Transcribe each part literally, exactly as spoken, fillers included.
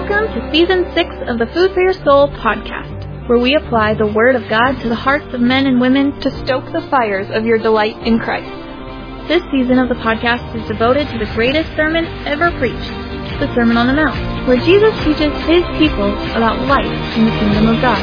Welcome to Season six of the Food for Your Soul podcast, where we apply the Word of God to the hearts of men and women to stoke the fires of your delight in Christ. This season of the podcast is devoted to the greatest sermon ever preached, the Sermon on the Mount, where Jesus teaches His people about life in the kingdom of God.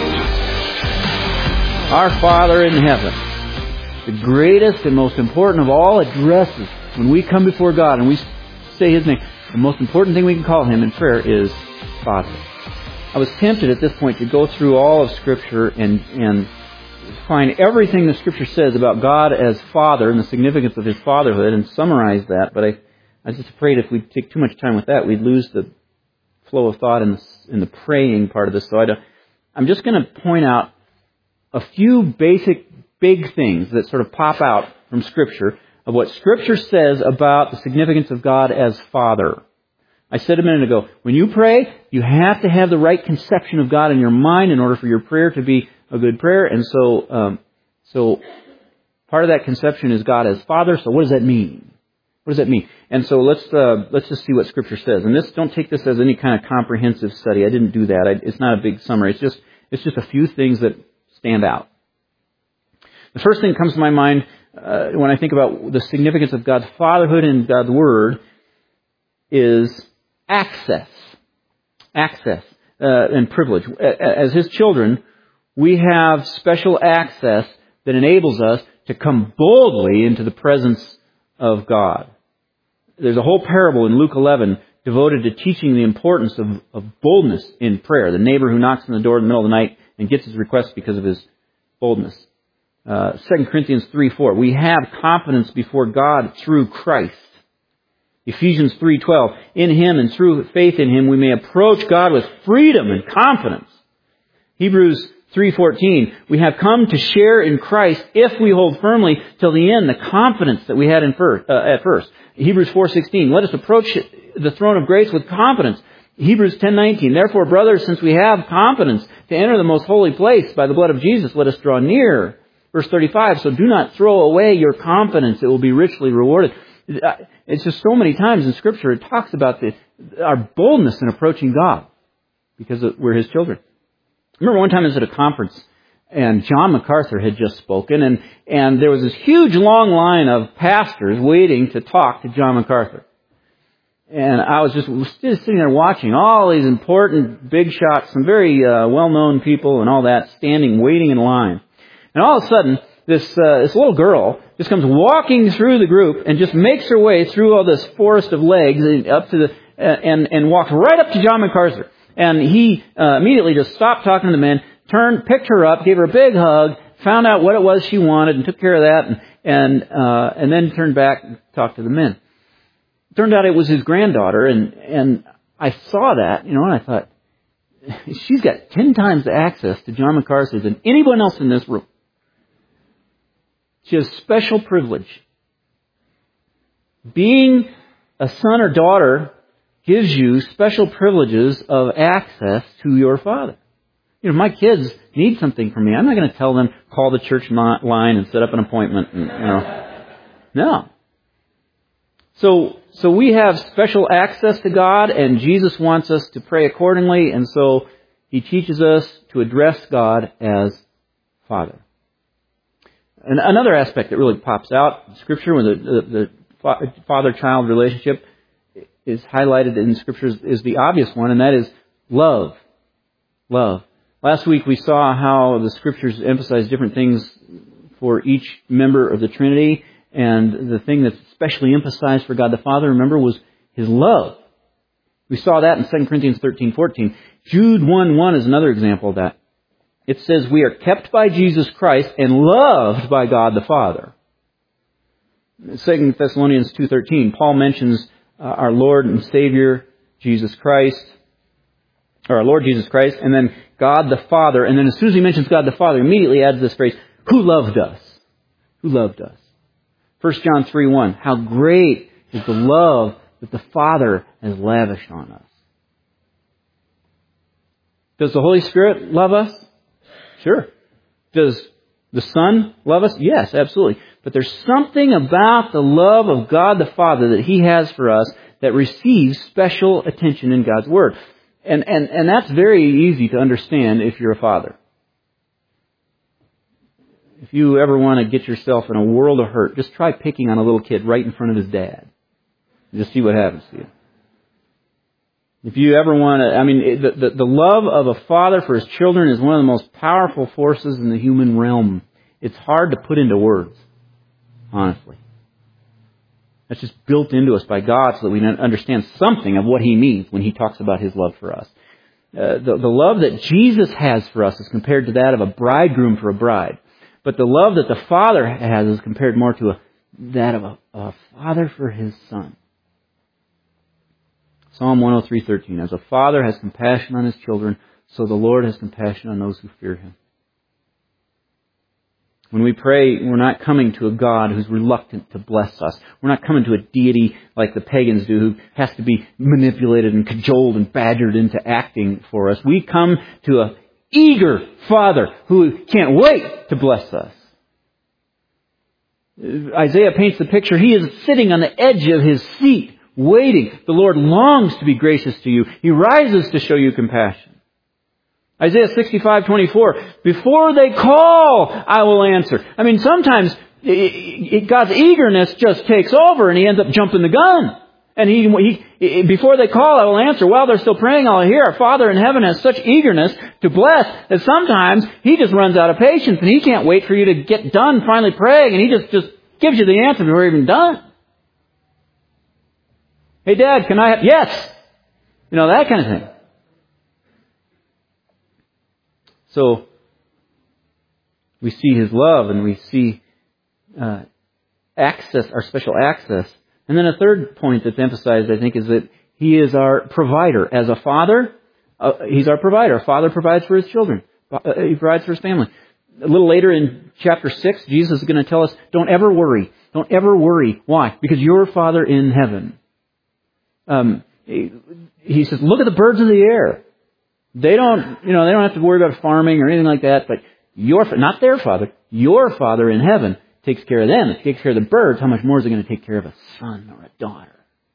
Our Father in heaven, the greatest and most important of all addresses when we come before God and we say His name, the most important thing we can call Him in prayer is Father. I was tempted at this point to go through all of Scripture and, and find everything the Scripture says about God as Father and the significance of His fatherhood and summarize that, but I, I was just afraid if we take too much time with that, we'd lose the flow of thought in the, in the praying part of this. So I don't, I'm just going to point out a few basic, big things that sort of pop out from Scripture of what Scripture says about the significance of God as Father. I said a minute ago, when you pray, you have to have the right conception of God in your mind in order for your prayer to be a good prayer. And so, um, so part of that conception is God as Father. So what does that mean? What does that mean? And so let's uh, let's just see what Scripture says. And this, don't take this as any kind of comprehensive study. I didn't do that. I, it's not a big summary. It's just it's just a few things that stand out. The first thing that comes to my mind uh, when I think about the significance of God's fatherhood and God's Word is access. Access uh, and privilege. As His children, we have special access that enables us to come boldly into the presence of God. There's a whole parable in Luke eleven devoted to teaching the importance of, of boldness in prayer. The neighbor who knocks on the door in the middle of the night and gets his request because of his boldness. Uh, Second Corinthians three four. We have confidence before God through Christ. Ephesians three twelve. In Him and through faith in Him we may approach God with freedom and confidence. Hebrews three fourteen. We have come to share in Christ if we hold firmly till the end the confidence that we had in first, uh, at first. Hebrews four sixteen. Let us approach the throne of grace with confidence. Hebrews ten nineteen. Therefore, brothers, since we have confidence to enter the most holy place by the blood of Jesus, let us draw near. Verse thirty-five. So do not throw away your confidence; it will be richly rewarded. It's just so many times in Scripture it talks about the, our boldness in approaching God because we're His children. I remember one time I was at a conference and John MacArthur had just spoken, and and there was this huge long line of pastors waiting to talk to John MacArthur. And I was just, just sitting there watching all these important big shots, some very uh, well-known people and all that, standing, waiting in line. And all of a sudden, this uh, this little girl just comes walking through the group and just makes her way through all this forest of legs and up to the uh, and and walks right up to John MacArthur. And he uh, immediately just stopped talking to the men, turned, picked her up, gave her a big hug, found out what it was she wanted, and took care of that, and and uh, and then turned back and talked to the men. Turned out it was his granddaughter, and and I saw that, you know, and I thought, she's got ten times the access to John MacArthur than anyone else in this room. She has special privilege. Being a son or daughter gives you special privileges of access to your Father. You know, if my kids need something from me, I'm not going to tell them, call the church line and set up an appointment. And, you know, no. So, so we have special access to God, and Jesus wants us to pray accordingly, and so He teaches us to address God as Father. And another aspect that really pops out in Scripture when the, the, the father-child relationship is highlighted in Scripture is the obvious one, and that is love. Love. Last week we saw how the Scriptures emphasize different things for each member of the Trinity, and the thing that's especially emphasized for God the Father, remember, was His love. We saw that in Second Corinthians thirteen fourteen. Jude one one is another example of that. It says we are kept by Jesus Christ and loved by God the Father. Second Thessalonians two thirteen, Paul mentions uh, our Lord and Savior, Jesus Christ, or our Lord Jesus Christ, and then God the Father. And then as soon as he mentions God the Father, he immediately adds this phrase, who loved us? Who loved us? First John three one, how great is the love that the Father has lavished on us. Does the Holy Spirit love us? Sure. Does the Son love us? Yes, absolutely. But there's something about the love of God the Father that He has for us that receives special attention in God's Word. And, and, and that's very easy to understand if you're a father. If you ever want to get yourself in a world of hurt, just try picking on a little kid right in front of his dad. Just see what happens to you. If you ever want to, I mean, the, the, the love of a father for his children is one of the most powerful forces in the human realm. It's hard to put into words, honestly. That's just built into us by God so that we understand something of what He means when He talks about His love for us. Uh, the, the love that Jesus has for us is compared to that of a bridegroom for a bride. But the love that the Father has is compared more to a, that of a, a father for His Son. Psalm one oh three thirteen. As a father has compassion on his children, so the Lord has compassion on those who fear Him. When we pray, we're not coming to a God who's reluctant to bless us. We're not coming to a deity like the pagans do who has to be manipulated and cajoled and badgered into acting for us. We come to a eager Father who can't wait to bless us. Isaiah paints the picture. He is sitting on the edge of His seat, waiting. The Lord longs to be gracious to you. He rises to show you compassion. Isaiah sixty-five twenty-four. Before they call, I will answer. I mean, sometimes it, it, God's eagerness just takes over and He ends up jumping the gun. And he, he, before they call, I will answer. While they're still praying, I'll hear. Our Father in heaven has such eagerness to bless that sometimes He just runs out of patience and He can't wait for you to get done finally praying, and He just, just gives you the answer before you're even done. Hey, Dad, can I have... Yes! You know, that kind of thing. So, we see His love and we see uh, access, our special access. And then a third point that's emphasized, I think, is that He is our provider. As a father, uh, He's our provider. A father provides for his children. Uh, he provides for his family. A little later in chapter six, Jesus is going to tell us, don't ever worry. Don't ever worry. Why? Because your Father in heaven. Um, he, he says, look at the birds of the air. They don't, you know, they don't have to worry about farming or anything like that, but your, not their Father, your Father in heaven takes care of them. If He takes care of the birds, how much more is He going to take care of a son or a daughter?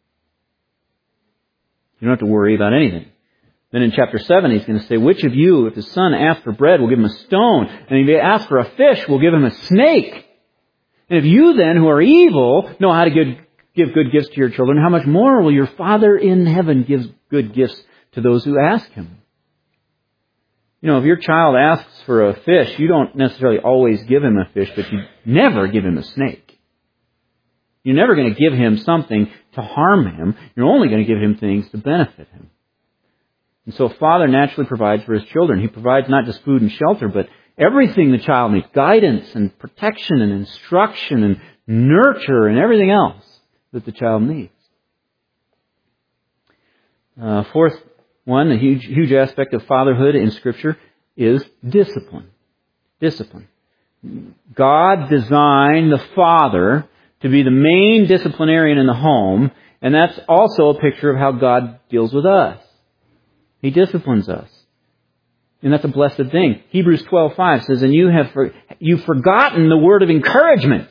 You don't have to worry about anything. Then in chapter seven, He's going to say, which of you, if his son asks for bread, will give him a stone? And if he asks for a fish, will give him a snake? And if you then, who are evil, know how to give, give good gifts to your children, how much more will your Father in heaven give good gifts to those who ask Him? You know, if your child asks for a fish, you don't necessarily always give him a fish, but you never give him a snake. You're never going to give him something to harm him. You're only going to give him things to benefit him. And so Father naturally provides for His children. He provides not just food and shelter, but everything the child needs. Guidance and protection and instruction and nurture and everything else that the child needs. Uh, fourth one, a huge, huge aspect of fatherhood in Scripture is discipline. Discipline. God designed the father to be the main disciplinarian in the home, and that's also a picture of how God deals with us. He disciplines us. And that's a blessed thing. Hebrews twelve five says, and you have for, you've forgotten the word of encouragement.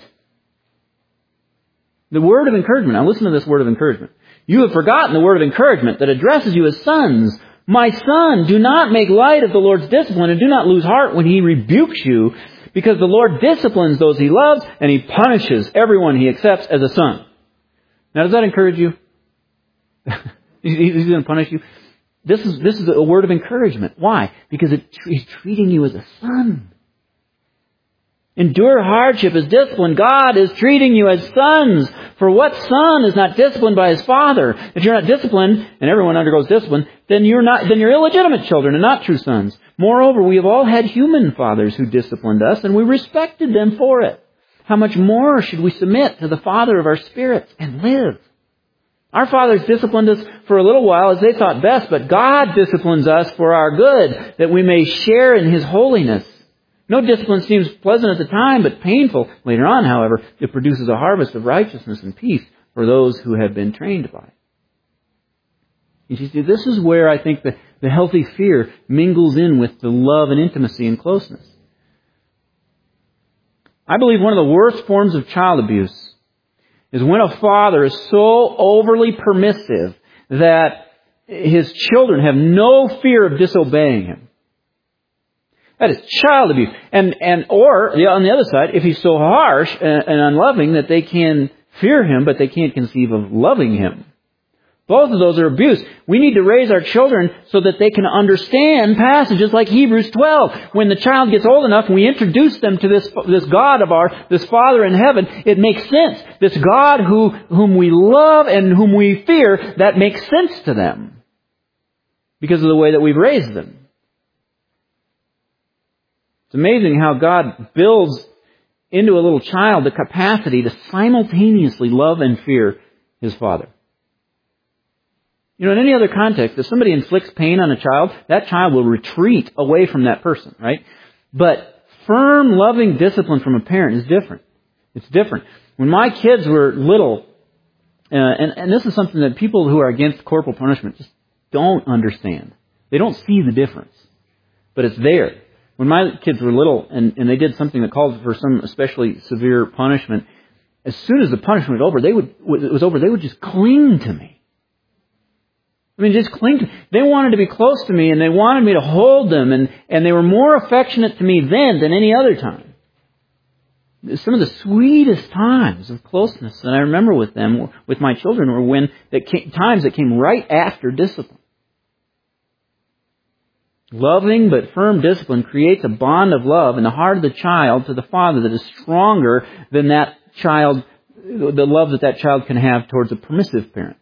The word of encouragement. Now listen to this word of encouragement. You have forgotten the word of encouragement that addresses you as sons. My son, do not make light of the Lord's discipline and do not lose heart when He rebukes you, because the Lord disciplines those He loves and He punishes everyone He accepts as a son. Now does that encourage you? He's going to punish you? This is, this is a word of encouragement. Why? Because it, He's treating you as a son. Endure hardship as discipline. God is treating you as sons. For what son is not disciplined by his father? If you're not disciplined, and everyone undergoes discipline, then you're not, then you're illegitimate children and not true sons. Moreover, we have all had human fathers who disciplined us, and we respected them for it. How much more should we submit to the Father of our spirits and live? Our fathers disciplined us for a little while as they thought best, but God disciplines us for our good, that we may share in His holiness. No discipline seems pleasant at the time, but painful. Later on, however, it produces a harvest of righteousness and peace for those who have been trained by it. You see, this is where I think the, the healthy fear mingles in with the love and intimacy and closeness. I believe one of the worst forms of child abuse is when a father is so overly permissive that his children have no fear of disobeying him. That is child abuse. And, and, or, on the other side, if he's so harsh and, and unloving that they can fear him, but they can't conceive of loving him. Both of those are abuse. We need to raise our children so that they can understand passages like Hebrews twelve. When the child gets old enough and we introduce them to this, this God of ours, this Father in heaven, it makes sense. This God who, whom we love and whom we fear, that makes sense to them because of the way that we've raised them. It's amazing how God builds into a little child the capacity to simultaneously love and fear his Father. You know, in any other context, if somebody inflicts pain on a child, that child will retreat away from that person, right? But firm, loving discipline from a parent is different. It's different. When my kids were little, uh, and, and this is something that people who are against corporal punishment just don't understand. They don't see the difference. But it's there. When my kids were little and, and they did something that called for some especially severe punishment, as soon as the punishment was over, they would, it was over, they would just cling to me. I mean, just cling to me. They wanted to be close to me and they wanted me to hold them, and, and they were more affectionate to me then than any other time. Some of the sweetest times of closeness that I remember with them, with my children, were when that came, times that came right after discipline. Loving but firm discipline creates a bond of love in the heart of the child to the father that is stronger than that child, the love that that child can have towards a permissive parent.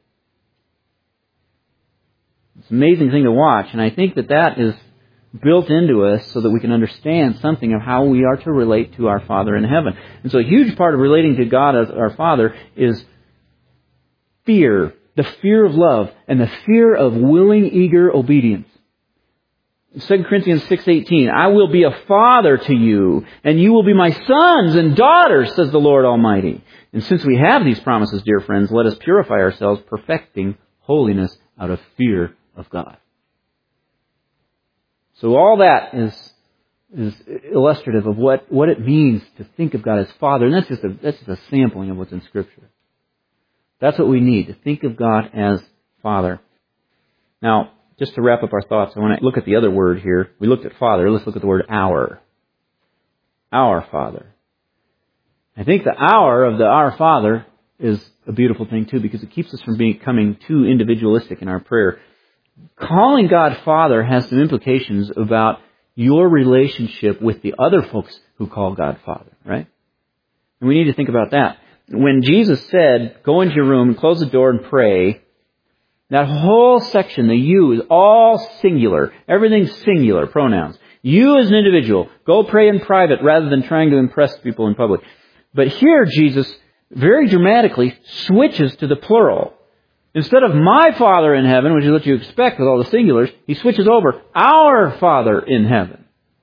It's an amazing thing to watch, and I think that that is built into us so that we can understand something of how we are to relate to our Father in heaven. And so a huge part of relating to God as our Father is fear, the fear of love, and the fear of willing, eager obedience. Second Corinthians six eighteen, I will be a father to you, and you will be my sons and daughters, says the Lord Almighty. And since we have these promises, dear friends, let us purify ourselves, perfecting holiness out of fear of God. So all that is is illustrative of what, what it means to think of God as Father. And that's just a that's just a sampling of what's in Scripture. That's what we need, to think of God as Father. Now, just to wrap up our thoughts, I want to look at the other word here. We looked at Father. Let's look at the word our. Our Father. I think the our of the Our Father is a beautiful thing too, because it keeps us from becoming too individualistic in our prayer. Calling God Father has some implications about your relationship with the other folks who call God Father, right? And we need to think about that. When Jesus said, go into your room and close the door and pray, that whole section, the you, is all singular. Everything's singular, pronouns. You as an individual, go pray in private rather than trying to impress people in public. But here Jesus very dramatically switches to the plural. Instead of my Father in heaven, which is what you expect with all the singulars, he switches over our Father in heaven.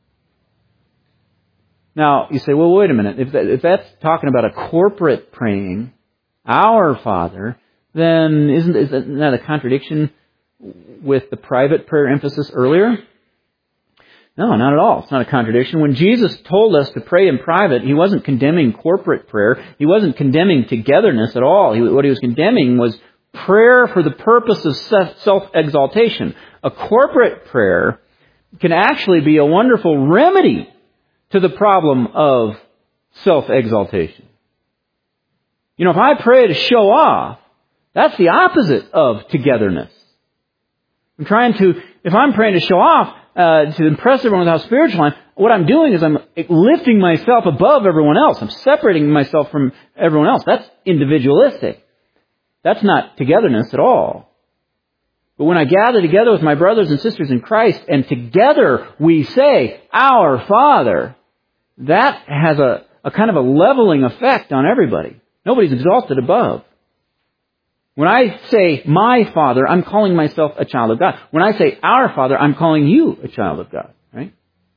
Now, you say, well, wait a minute. If, that, if that's talking about a corporate praying, our Father, then isn't, isn't that a contradiction with the private prayer emphasis earlier? No, not at all. It's not a contradiction. When Jesus told us to pray in private, he wasn't condemning corporate prayer. He wasn't condemning togetherness at all. He, what he was condemning was prayer for the purpose of self-exaltation. A corporate prayer can actually be a wonderful remedy to the problem of self-exaltation. You know, if I pray to show off, that's the opposite of togetherness. I'm trying to, if I'm praying to show off, uh, to impress everyone with how spiritual I am, what I'm doing is I'm lifting myself above everyone else. I'm separating myself from everyone else. That's individualistic. That's not togetherness at all. But when I gather together with my brothers and sisters in Christ, and together we say, our Father, that has a, a kind of a leveling effect on everybody. Nobody's exalted above. When I say my Father, I'm calling myself a child of God. When I say our Father, I'm calling you a child of God, right?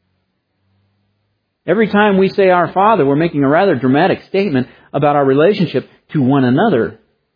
Every time we say our Father, we're making a rather dramatic statement about our relationship to one another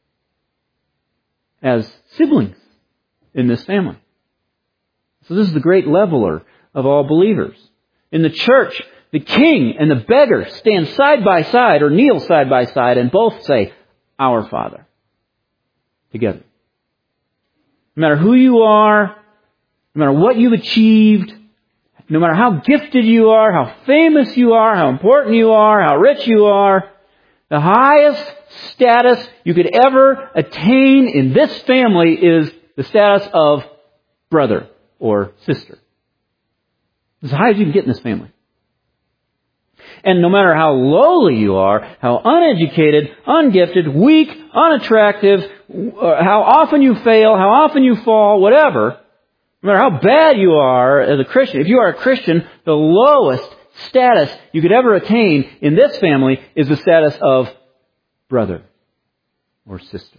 as siblings in this family. So this is the great leveler of all believers. In the church, the king and the beggar stand side by side or kneel side by side and both say, our Father, together. no matter who you are, no matter what you've achieved, no matter how gifted you are, how famous you are, how important you are, how rich you are, the highest status you could ever attain in this family is the status of brother or sister. It's as high as you can get in this family. And no matter how lowly you are, how uneducated, ungifted, weak, unattractive, how often you fail, how often you fall, whatever, no matter how bad you are as a Christian, if you are a Christian, the lowest status you could ever attain in this family is the status of brother or sister.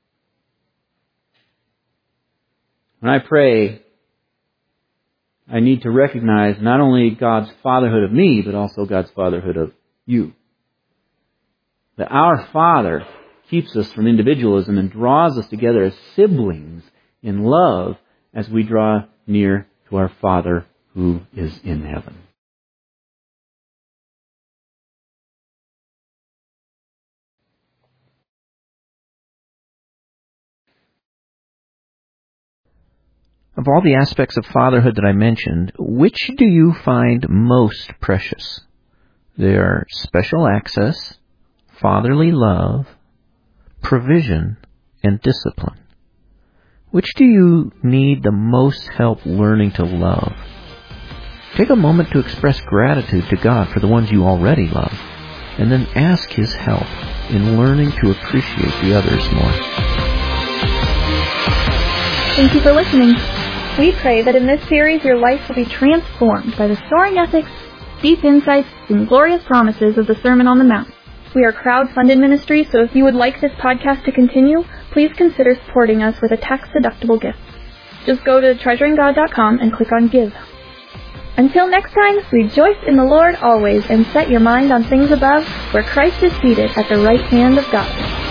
When I pray, I need to recognize not only God's fatherhood of me, but also God's fatherhood of you. That our Father keeps us from individualism and draws us together as siblings in love as we draw near to our Father who is in heaven. Of all the aspects of fatherhood that I mentioned, which do you find most precious? They are special access, fatherly love, provision, and discipline. Which do you need the most help learning to love? Take a moment to express gratitude to God for the ones you already love, and then ask His help in learning to appreciate the others more. Thank you for listening. We pray that in this series your life will be transformed by the soaring ethics, deep insights, and glorious promises of the Sermon on the Mount. We are crowd-funded ministry, so if you would like this podcast to continue, please consider supporting us with a tax-deductible gift. Just go to treasuring god dot com and click on Give. Until next time, rejoice in the Lord always and set your mind on things above, where Christ is seated at the right hand of God.